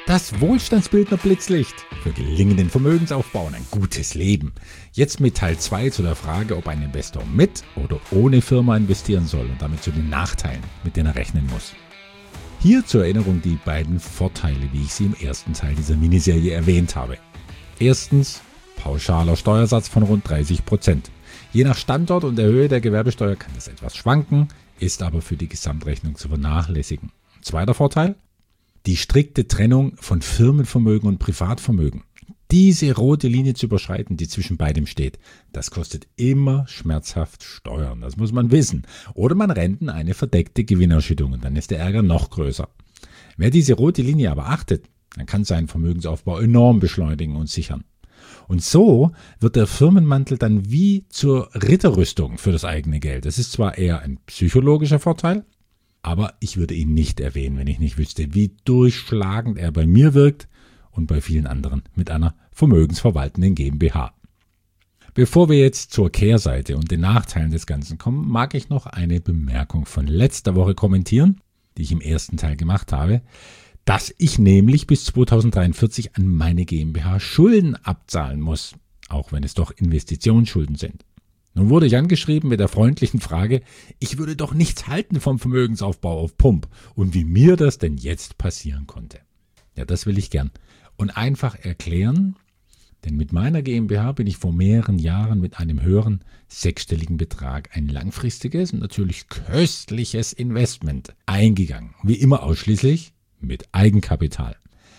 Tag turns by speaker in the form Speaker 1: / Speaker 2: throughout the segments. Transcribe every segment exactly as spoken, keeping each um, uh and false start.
Speaker 1: Das Wohlstandsbildner Blitzlicht für gelingenden Vermögensaufbau und ein gutes Leben. Jetzt mit Teil zwei zu der Frage, ob ein Investor mit oder ohne Firma investieren soll und damit zu den Nachteilen, mit denen er rechnen muss. Hier zur Erinnerung die beiden Vorteile, wie ich sie im ersten Teil dieser Miniserie erwähnt habe. Erstens, pauschaler Steuersatz von rund dreißig Prozent. Je nach Standort und der Höhe der Gewerbesteuer kann das etwas schwanken, ist aber für die Gesamtrechnung zu vernachlässigen. Zweiter Vorteil, die strikte Trennung von Firmenvermögen und Privatvermögen. Diese rote Linie zu überschreiten, die zwischen beidem steht, das kostet immer schmerzhaft Steuern. Das muss man wissen. Oder man rennt in eine verdeckte Gewinnausschüttung und dann ist der Ärger noch größer. Wer diese rote Linie aber achtet, dann kann seinen Vermögensaufbau enorm beschleunigen und sichern. Und so wird der Firmenmantel dann wie zur Ritterrüstung für das eigene Geld. Das ist zwar eher ein psychologischer Vorteil, aber ich würde ihn nicht erwähnen, wenn ich nicht wüsste, wie durchschlagend er bei mir wirkt und bei vielen anderen mit einer vermögensverwaltenden GmbH. Bevor wir jetzt zur Kehrseite und den Nachteilen des Ganzen kommen, mag ich noch eine Bemerkung von letzter Woche kommentieren, die ich im ersten Teil gemacht habe, dass ich nämlich bis zweitausenddreiundvierzig an meine GmbH Schulden abzahlen muss, auch wenn es doch Investitionsschulden sind. Nun wurde ich angeschrieben mit der freundlichen Frage, ich würde doch nichts halten vom Vermögensaufbau auf Pump und wie mir das denn jetzt passieren konnte. Ja, das will ich gern und einfach erklären, denn mit meiner GmbH bin ich vor mehreren Jahren mit einem höheren sechsstelligen Betrag ein langfristiges und natürlich köstliches Investment eingegangen, wie immer ausschließlich mit Eigenkapital.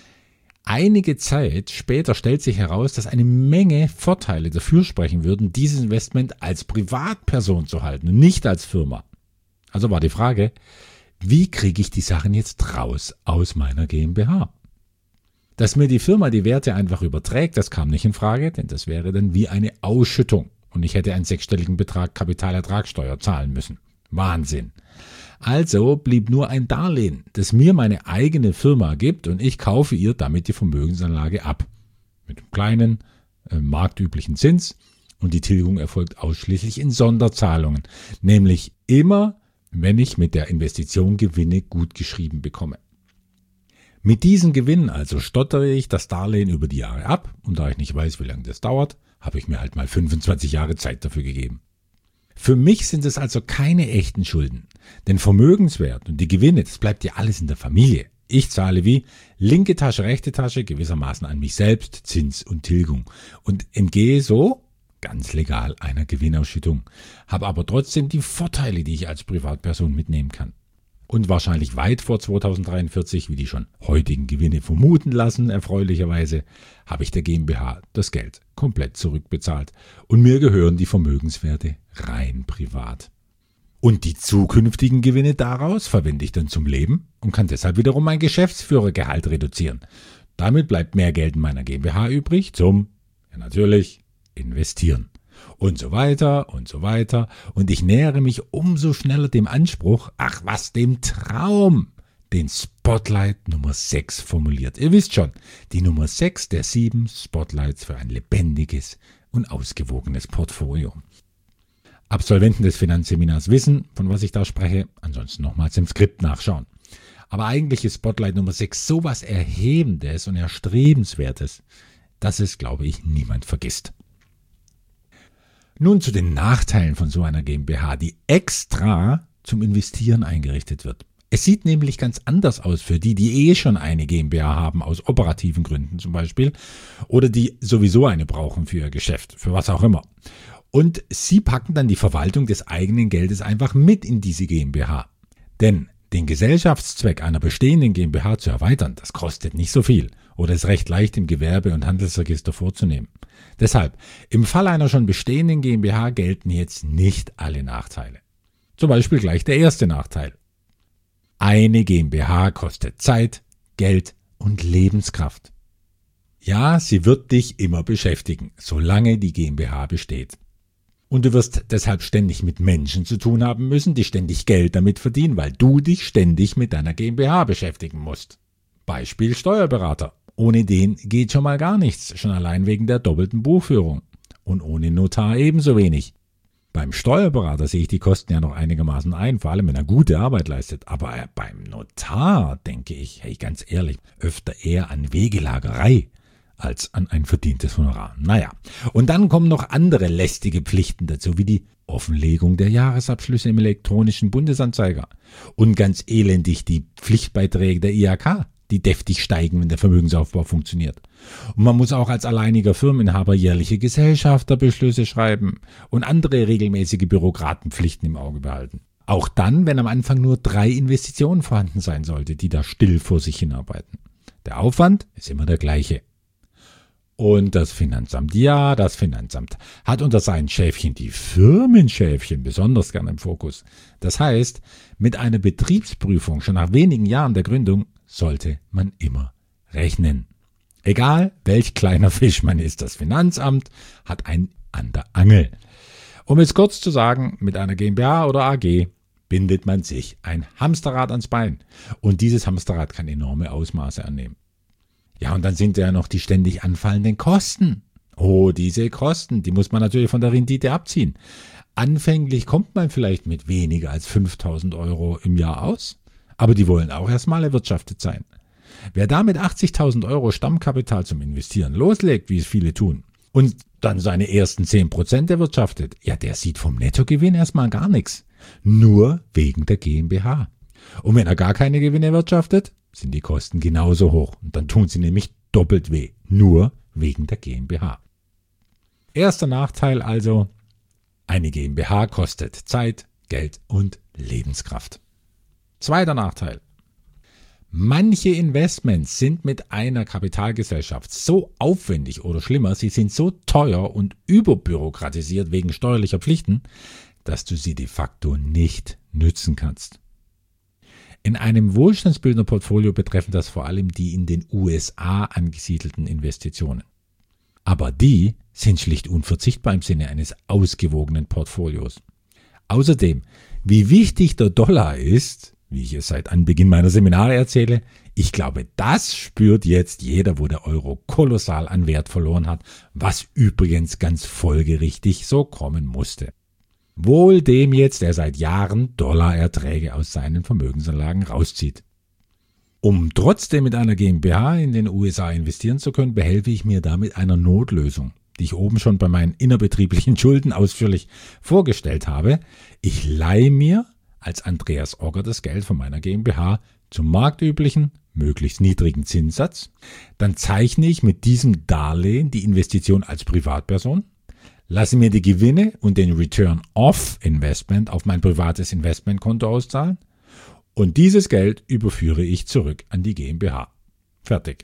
Speaker 1: Einige Zeit später stellt sich heraus, dass eine Menge Vorteile dafür sprechen würden, dieses Investment als Privatperson zu halten und nicht als Firma. Also war die Frage, wie kriege ich die Sachen jetzt raus aus meiner GmbH? Dass mir die Firma die Werte einfach überträgt, das kam nicht in Frage, denn das wäre dann wie eine Ausschüttung und ich hätte einen sechsstelligen Betrag Kapitalertragssteuer zahlen müssen. Wahnsinn! Also blieb nur ein Darlehen, das mir meine eigene Firma gibt und ich kaufe ihr damit die Vermögensanlage ab. Mit einem kleinen, äh, marktüblichen Zins und die Tilgung erfolgt ausschließlich in Sonderzahlungen, nämlich immer, wenn ich mit der Investition Gewinne gut geschrieben bekomme. Mit diesen Gewinnen also stottere ich das Darlehen über die Jahre ab und da ich nicht weiß, wie lange das dauert, habe ich mir halt mal fünfundzwanzig Jahre Zeit dafür gegeben. Für mich sind es also keine echten Schulden, denn Vermögenswert und die Gewinne, das bleibt ja alles in der Familie. Ich zahle wie linke Tasche, rechte Tasche gewissermaßen an mich selbst, Zins und Tilgung und entgehe so, ganz legal, einer Gewinnausschüttung, habe aber trotzdem die Vorteile, die ich als Privatperson mitnehmen kann. Und wahrscheinlich weit vor zweitausenddreiundvierzig, wie die schon heutigen Gewinne vermuten lassen, erfreulicherweise, habe ich der GmbH das Geld komplett zurückbezahlt und mir gehören die Vermögenswerte rein privat. Und die zukünftigen Gewinne daraus verwende ich dann zum Leben und kann deshalb wiederum mein Geschäftsführergehalt reduzieren. Damit bleibt mehr Geld in meiner GmbH übrig zum, ja natürlich, investieren. Und so weiter und so weiter. Und ich nähere mich umso schneller dem Anspruch, ach was, dem Traum, den Spotlight Nummer sechs formuliert. Ihr wisst schon, die Nummer sechs der sieben Spotlights für ein lebendiges und ausgewogenes Portfolio. Absolventen des Finanzseminars wissen, von was ich da spreche, ansonsten nochmals im Skript nachschauen. Aber eigentlich ist Spotlight Nummer sechs sowas Erhebendes und Erstrebenswertes, dass es, glaube ich, niemand vergisst. Nun zu den Nachteilen von so einer GmbH, die extra zum Investieren eingerichtet wird. Es sieht nämlich ganz anders aus für die, die eh schon eine GmbH haben, aus operativen Gründen zum Beispiel, oder die sowieso eine brauchen für ihr Geschäft, für was auch immer. Und sie packen dann die Verwaltung des eigenen Geldes einfach mit in diese GmbH. Denn den Gesellschaftszweck einer bestehenden GmbH zu erweitern, das kostet nicht so viel oder ist recht leicht im Gewerbe- und Handelsregister vorzunehmen. Deshalb, im Fall einer schon bestehenden GmbH gelten jetzt nicht alle Nachteile. Zum Beispiel gleich der erste Nachteil. Eine GmbH kostet Zeit, Geld und Lebenskraft. Ja, sie wird dich immer beschäftigen, solange die GmbH besteht. Und du wirst deshalb ständig mit Menschen zu tun haben müssen, die ständig Geld damit verdienen, weil du dich ständig mit deiner GmbH beschäftigen musst. Beispiel Steuerberater. Ohne den geht schon mal gar nichts, schon allein wegen der doppelten Buchführung. Und ohne Notar ebenso wenig. Beim Steuerberater sehe ich die Kosten ja noch einigermaßen ein, vor allem wenn er gute Arbeit leistet. Aber beim Notar denke ich, hey, ganz ehrlich, öfter eher an Wegelagerei als an ein verdientes Honorar. Naja, und dann kommen noch andere lästige Pflichten dazu, wie die Offenlegung der Jahresabschlüsse im elektronischen Bundesanzeiger und ganz elendig die Pflichtbeiträge der I H K, die deftig steigen, wenn der Vermögensaufbau funktioniert. Und man muss auch als alleiniger Firmeninhaber jährliche Gesellschafterbeschlüsse schreiben und andere regelmäßige Bürokratenpflichten im Auge behalten. Auch dann, wenn am Anfang nur drei Investitionen vorhanden sein sollte, die da still vor sich hinarbeiten. Der Aufwand ist immer der gleiche. Und das Finanzamt, ja, das Finanzamt hat unter seinen Schäfchen die Firmenschäfchen besonders gern im Fokus. Das heißt, mit einer Betriebsprüfung schon nach wenigen Jahren der Gründung sollte man immer rechnen. Egal, welch kleiner Fisch man ist, das Finanzamt hat einen an der Angel. Um es kurz zu sagen, mit einer GmbH oder A G bindet man sich ein Hamsterrad ans Bein. Und dieses Hamsterrad kann enorme Ausmaße annehmen. Ja, und dann sind ja noch die ständig anfallenden Kosten. Oh, diese Kosten, die muss man natürlich von der Rendite abziehen. Anfänglich kommt man vielleicht mit weniger als fünftausend Euro im Jahr aus, aber die wollen auch erstmal erwirtschaftet sein. Wer da mit achtzigtausend Euro Stammkapital zum Investieren loslegt, wie es viele tun, und dann seine ersten zehn Prozent erwirtschaftet, ja, der sieht vom Nettogewinn erstmal gar nichts. Nur wegen der GmbH. Und wenn er gar keine Gewinne erwirtschaftet, sind die Kosten genauso hoch. Und dann tun sie nämlich doppelt weh. Nur wegen der GmbH. Erster Nachteil also, eine GmbH kostet Zeit, Geld und Lebenskraft. Zweiter Nachteil. Manche Investments sind mit einer Kapitalgesellschaft so aufwendig oder schlimmer, sie sind so teuer und überbürokratisiert wegen steuerlicher Pflichten, dass du sie de facto nicht nützen kannst. In einem Wohlstandsbildner-Portfolio betreffen das vor allem die in den U S A angesiedelten Investitionen. Aber die sind schlicht unverzichtbar im Sinne eines ausgewogenen Portfolios. Außerdem, wie wichtig der Dollar ist, wie ich es seit Anbeginn meiner Seminare erzähle, ich glaube, das spürt jetzt jeder, wo der Euro kolossal an Wert verloren hat, was übrigens ganz folgerichtig so kommen musste. Wohl dem jetzt, der seit Jahren Dollarerträge aus seinen Vermögensanlagen rauszieht. Um trotzdem mit einer GmbH in den U S A investieren zu können, behelfe ich mir damit einer Notlösung, die ich oben schon bei meinen innerbetrieblichen Schulden ausführlich vorgestellt habe. Ich leihe mir als Andreas Ogger das Geld von meiner GmbH zum marktüblichen, möglichst niedrigen Zinssatz. Dann zeichne ich mit diesem Darlehen die Investition als Privatperson, lasse mir die Gewinne und den Return of Investment auf mein privates Investmentkonto auszahlen und dieses Geld überführe ich zurück an die GmbH. Fertig.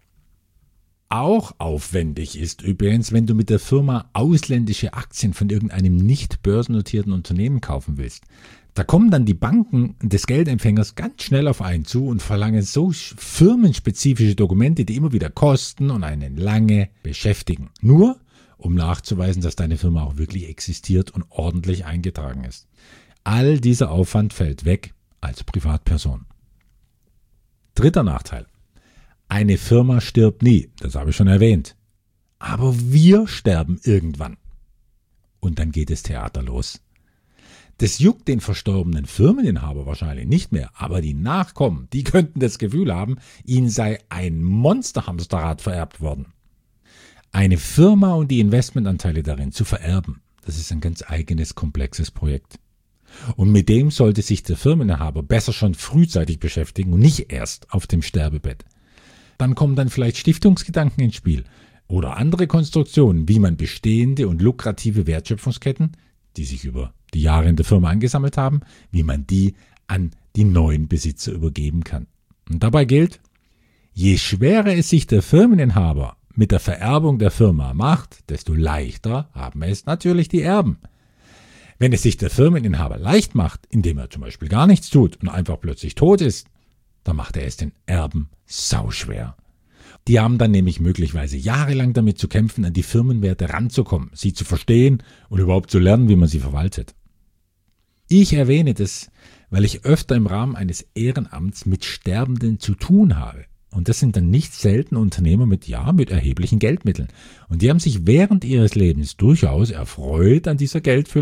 Speaker 1: Auch aufwendig ist übrigens, wenn du mit der Firma ausländische Aktien von irgendeinem nicht börsennotierten Unternehmen kaufen willst. Da kommen dann die Banken des Geldempfängers ganz schnell auf einen zu und verlangen so firmenspezifische Dokumente, die immer wieder kosten und einen lange beschäftigen. Nur um nachzuweisen, dass deine Firma auch wirklich existiert und ordentlich eingetragen ist. All dieser Aufwand fällt weg als Privatperson. Dritter Nachteil. Eine Firma stirbt nie, das habe ich schon erwähnt. Aber wir sterben irgendwann. Und dann geht das Theater los. Das juckt den verstorbenen Firmeninhaber wahrscheinlich nicht mehr, aber die Nachkommen, die könnten das Gefühl haben, ihnen sei ein Monsterhamsterrad vererbt worden. Eine Firma und die Investmentanteile darin zu vererben, das ist ein ganz eigenes, komplexes Projekt. Und mit dem sollte sich der Firmeninhaber besser schon frühzeitig beschäftigen und nicht erst auf dem Sterbebett. Dann kommen dann vielleicht Stiftungsgedanken ins Spiel oder andere Konstruktionen, wie man bestehende und lukrative Wertschöpfungsketten, die sich über die Jahre in der Firma angesammelt haben, wie man die an die neuen Besitzer übergeben kann. Und dabei gilt, je schwerer es sich der Firmeninhaber mit der Vererbung der Firma macht, desto leichter haben es natürlich die Erben. Wenn es sich der Firmeninhaber leicht macht, indem er zum Beispiel gar nichts tut und einfach plötzlich tot ist, dann macht er es den Erben sauschwer. Die haben dann nämlich möglicherweise jahrelang damit zu kämpfen, an die Firmenwerte ranzukommen, sie zu verstehen und überhaupt zu lernen, wie man sie verwaltet. Ich erwähne das, weil ich öfter im Rahmen eines Ehrenamts mit Sterbenden zu tun habe. Und das sind dann nicht selten Unternehmer mit, ja, mit erheblichen Geldmitteln. Und die haben sich während ihres Lebens durchaus erfreut an dieser Geldfülle,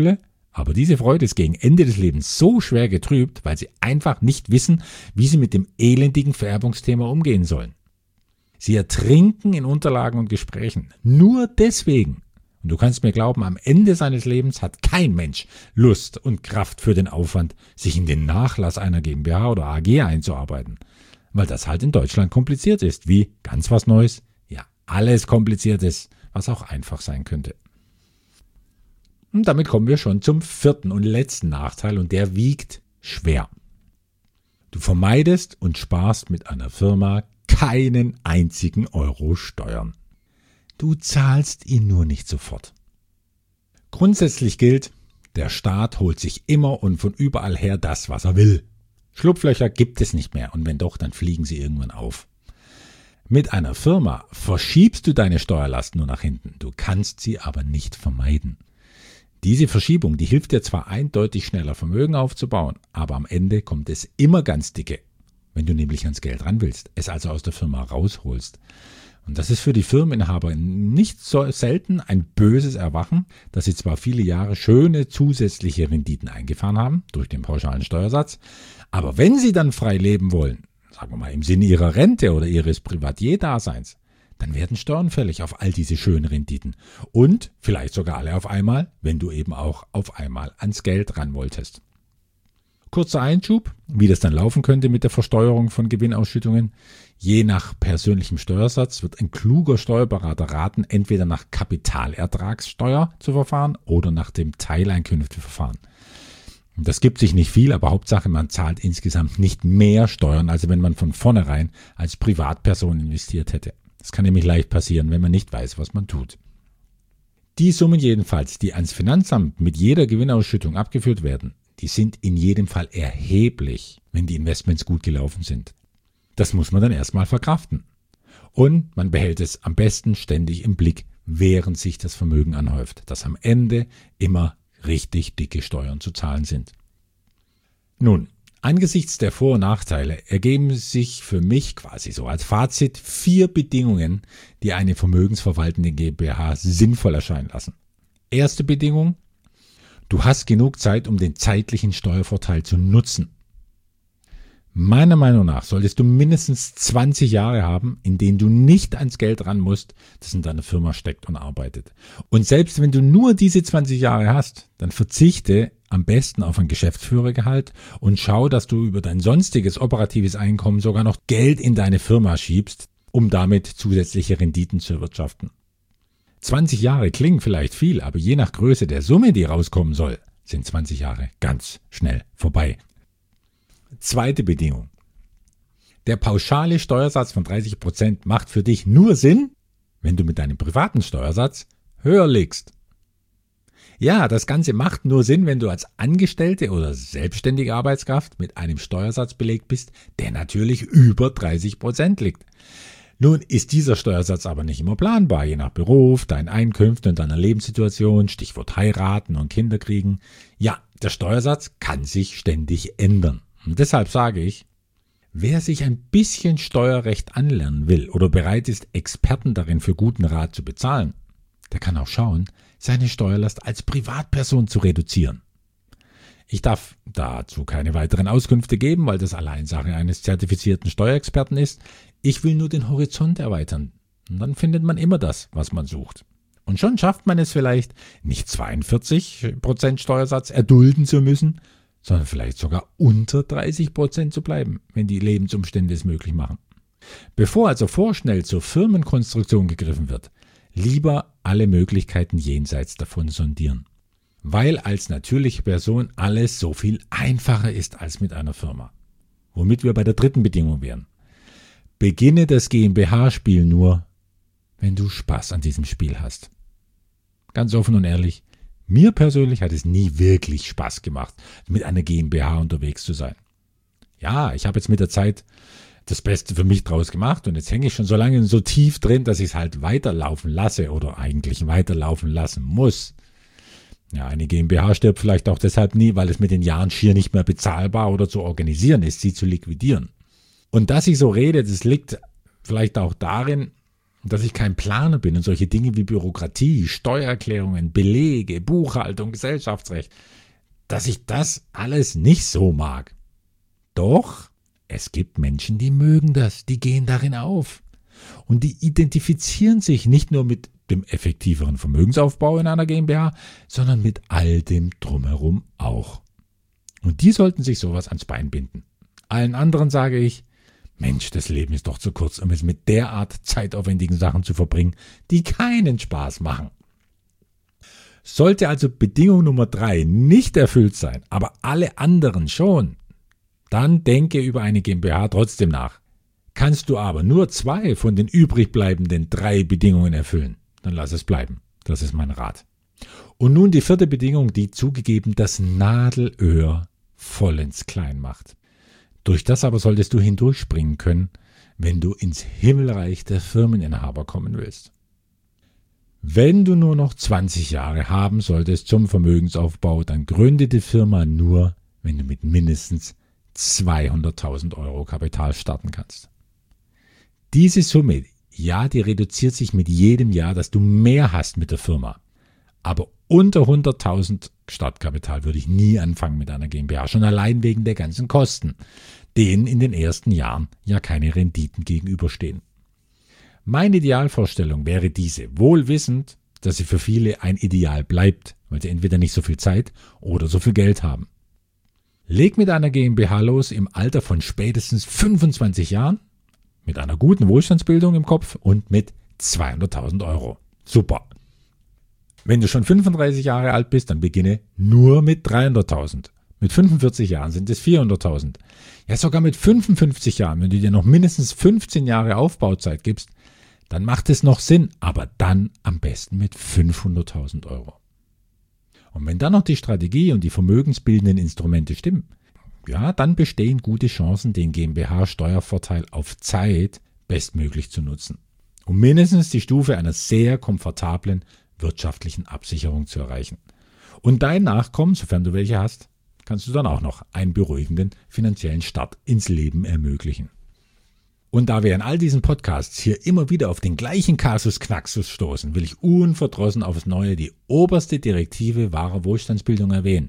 Speaker 1: Aber diese Freude ist gegen Ende des Lebens so schwer getrübt, weil sie einfach nicht wissen, wie sie mit dem elendigen Vererbungsthema umgehen sollen. Sie ertrinken in Unterlagen und Gesprächen. Nur deswegen. Und du kannst mir glauben, am Ende seines Lebens hat kein Mensch Lust und Kraft für den Aufwand, sich in den Nachlass einer GmbH oder A G einzuarbeiten. Weil das halt in Deutschland kompliziert ist. Wie? Ganz was Neues? Ja, alles kompliziert ist, was auch einfach sein könnte. Und damit kommen wir schon zum vierten und letzten Nachteil und der wiegt schwer. Du vermeidest und sparst mit einer Firma keinen einzigen Euro Steuern. Du zahlst ihn nur nicht sofort. Grundsätzlich gilt, der Staat holt sich immer und von überall her das, was er will. Schlupflöcher gibt es nicht mehr und wenn doch, dann fliegen sie irgendwann auf. Mit einer Firma verschiebst du deine Steuerlast nur nach hinten, du kannst sie aber nicht vermeiden. Diese Verschiebung, die hilft dir zwar eindeutig schneller Vermögen aufzubauen, aber am Ende kommt es immer ganz dicke, wenn du nämlich ans Geld ran willst, es also aus der Firma rausholst. Und das ist für die Firmeninhaber nicht so selten ein böses Erwachen, dass sie zwar viele Jahre schöne zusätzliche Renditen eingefahren haben, durch den pauschalen Steuersatz, aber wenn sie dann frei leben wollen, sagen wir mal im Sinne ihrer Rente oder ihres Privatier-Daseins, dann werden Steuern fällig auf all diese schönen Renditen. Und vielleicht sogar alle auf einmal, wenn du eben auch auf einmal ans Geld ran wolltest. Kurzer Einschub, wie das dann laufen könnte mit der Versteuerung von Gewinnausschüttungen. Je nach persönlichem Steuersatz wird ein kluger Steuerberater raten, entweder nach Kapitalertragssteuer zu verfahren oder nach dem Teileinkünfteverfahren. Das gibt sich nicht viel, aber Hauptsache, man zahlt insgesamt nicht mehr Steuern, als wenn man von vornherein als Privatperson investiert hätte. Das kann nämlich leicht passieren, wenn man nicht weiß, was man tut. Die Summen jedenfalls, die ans Finanzamt mit jeder Gewinnausschüttung abgeführt werden, die sind in jedem Fall erheblich, wenn die Investments gut gelaufen sind. Das muss man dann erstmal verkraften. Und man behält es am besten ständig im Blick, während sich das Vermögen anhäuft, dass am Ende immer richtig dicke Steuern zu zahlen sind. Nun, angesichts der Vor- und Nachteile ergeben sich für mich quasi so als Fazit vier Bedingungen, die eine vermögensverwaltende GmbH sinnvoll erscheinen lassen. Erste Bedingung: Du hast genug Zeit, um den zeitlichen Steuervorteil zu nutzen. Meiner Meinung nach solltest du mindestens zwanzig Jahre haben, in denen du nicht ans Geld ran musst, das in deiner Firma steckt und arbeitet. Und selbst wenn du nur diese zwanzig Jahre hast, dann verzichte am besten auf ein Geschäftsführergehalt und schau, dass du über dein sonstiges operatives Einkommen sogar noch Geld in deine Firma schiebst, um damit zusätzliche Renditen zu erwirtschaften. zwanzig Jahre klingen vielleicht viel, aber je nach Größe der Summe, die rauskommen soll, sind zwanzig Jahre ganz schnell vorbei. Zweite Bedingung: Der pauschale Steuersatz von dreißig Prozent macht für dich nur Sinn, wenn du mit deinem privaten Steuersatz höher liegst. Ja, das Ganze macht nur Sinn, wenn du als Angestellte oder selbstständige Arbeitskraft mit einem Steuersatz belegt bist, der natürlich über dreißig Prozent liegt. Nun ist dieser Steuersatz aber nicht immer planbar, je nach Beruf, deinen Einkünften und deiner Lebenssituation, Stichwort heiraten und Kinder kriegen. Ja, der Steuersatz kann sich ständig ändern. Und deshalb sage ich, wer sich ein bisschen Steuerrecht anlernen will oder bereit ist, Experten darin für guten Rat zu bezahlen, der kann auch schauen, seine Steuerlast als Privatperson zu reduzieren. Ich darf dazu keine weiteren Auskünfte geben, weil das allein Sache eines zertifizierten Steuerexperten ist. Ich will nur den Horizont erweitern. Und dann findet man immer das, was man sucht. Und schon schafft man es vielleicht, nicht zweiundvierzig Prozent Steuersatz erdulden zu müssen, sondern vielleicht sogar unter dreißig Prozent zu bleiben, wenn die Lebensumstände es möglich machen. Bevor also vorschnell zur Firmenkonstruktion gegriffen wird, lieber alle Möglichkeiten jenseits davon sondieren. Weil als natürliche Person alles so viel einfacher ist als mit einer Firma. Womit wir bei der dritten Bedingung wären. Beginne das GmbH-Spiel nur, wenn du Spaß an diesem Spiel hast. Ganz offen und ehrlich, mir persönlich hat es nie wirklich Spaß gemacht, mit einer GmbH unterwegs zu sein. Ja, ich habe jetzt mit der Zeit das Beste für mich draus gemacht und jetzt hänge ich schon so lange so tief drin, dass ich es halt weiterlaufen lasse oder eigentlich weiterlaufen lassen muss. Ja, eine GmbH stirbt vielleicht auch deshalb nie, weil es mit den Jahren schier nicht mehr bezahlbar oder zu organisieren ist, sie zu liquidieren. Und dass ich so rede, das liegt vielleicht auch darin, dass ich kein Planer bin und solche Dinge wie Bürokratie, Steuererklärungen, Belege, Buchhaltung, Gesellschaftsrecht, dass ich das alles nicht so mag. Doch es gibt Menschen, die mögen das, die gehen darin auf. Und die identifizieren sich nicht nur mit dem effektiveren Vermögensaufbau in einer GmbH, sondern mit all dem Drumherum auch. Und die sollten sich sowas ans Bein binden. Allen anderen sage ich, Mensch, das Leben ist doch zu kurz, um es mit derart zeitaufwendigen Sachen zu verbringen, die keinen Spaß machen. Sollte also Bedingung Nummer drei nicht erfüllt sein, aber alle anderen schon, dann denke über eine GmbH trotzdem nach. Kannst du aber nur zwei von den übrig bleibenden drei Bedingungen erfüllen, dann lass es bleiben. Das ist mein Rat. Und nun die vierte Bedingung, die zugegeben das Nadelöhr vollends klein macht. Durch das aber solltest du hindurchspringen können, wenn du ins Himmelreich der Firmeninhaber kommen willst. Wenn du nur noch zwanzig Jahre haben solltest zum Vermögensaufbau, dann gründe die Firma nur, wenn du mit mindestens zweihunderttausend Euro Kapital starten kannst. Diese Summe, ja, die reduziert sich mit jedem Jahr, dass du mehr hast mit der Firma. Aber unter hunderttausend Startkapital würde ich nie anfangen mit einer GmbH, schon allein wegen der ganzen Kosten, denen in den ersten Jahren ja keine Renditen gegenüberstehen. Meine Idealvorstellung wäre diese, wohl wissend, dass sie für viele ein Ideal bleibt, weil sie entweder nicht so viel Zeit oder so viel Geld haben. Leg mit einer GmbH los im Alter von spätestens fünfundzwanzig Jahren, mit einer guten Wohlstandsbildung im Kopf und mit zweihunderttausend Euro. Super. Wenn du schon fünfunddreißig Jahre alt bist, dann beginne nur mit dreihunderttausend. Mit fünfundvierzig Jahren sind es vierhunderttausend. Ja, sogar mit fünfundfünfzig Jahren, wenn du dir noch mindestens fünfzehn Jahre Aufbauzeit gibst, dann macht es noch Sinn, aber dann am besten mit fünfhunderttausend Euro. Und wenn dann noch die Strategie und die vermögensbildenden Instrumente stimmen, ja, dann bestehen gute Chancen, den GmbH-Steuervorteil auf Zeit bestmöglich zu nutzen, um mindestens die Stufe einer sehr komfortablen wirtschaftlichen Absicherung zu erreichen. Und dein Nachkommen, sofern du welche hast, kannst du dann auch noch einen beruhigenden finanziellen Start ins Leben ermöglichen. Und da wir in all diesen Podcasts hier immer wieder auf den gleichen Kasus Knaxus stoßen, will ich unverdrossen aufs Neue die oberste Direktive wahrer Wohlstandsbildung erwähnen.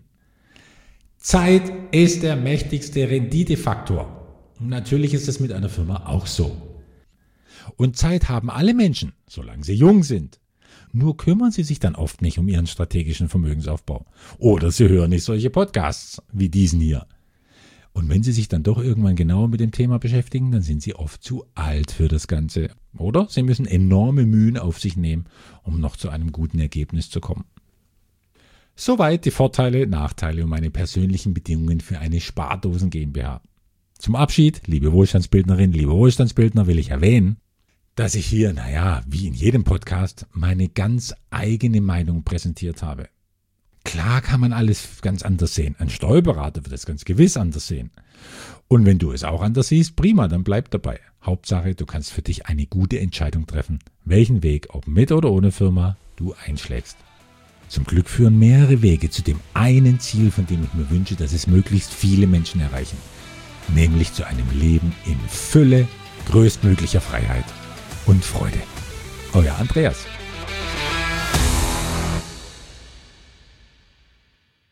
Speaker 1: Zeit ist der mächtigste Renditefaktor. Und natürlich ist es mit einer Firma auch so. Und Zeit haben alle Menschen, solange sie jung sind. Nur kümmern sie sich dann oft nicht um ihren strategischen Vermögensaufbau. Oder sie hören nicht solche Podcasts wie diesen hier. Und wenn sie sich dann doch irgendwann genauer mit dem Thema beschäftigen, dann sind sie oft zu alt für das Ganze. Oder sie müssen enorme Mühen auf sich nehmen, um noch zu einem guten Ergebnis zu kommen. Soweit die Vorteile, Nachteile und meine persönlichen Bedingungen für eine Spardosen GmbH. Zum Abschied, liebe Wohlstandsbildnerin, liebe Wohlstandsbildner, will ich erwähnen, dass ich hier, naja, wie in jedem Podcast, meine ganz eigene Meinung präsentiert habe. Klar kann man alles ganz anders sehen. Ein Steuerberater wird es ganz gewiss anders sehen. Und wenn du es auch anders siehst, prima, dann bleib dabei. Hauptsache, du kannst für dich eine gute Entscheidung treffen, welchen Weg, ob mit oder ohne Firma, du einschlägst. Zum Glück führen mehrere Wege zu dem einen Ziel, von dem ich mir wünsche, dass es möglichst viele Menschen erreichen. Nämlich zu einem Leben in Fülle, größtmöglicher Freiheit und Freude. Euer Andreas.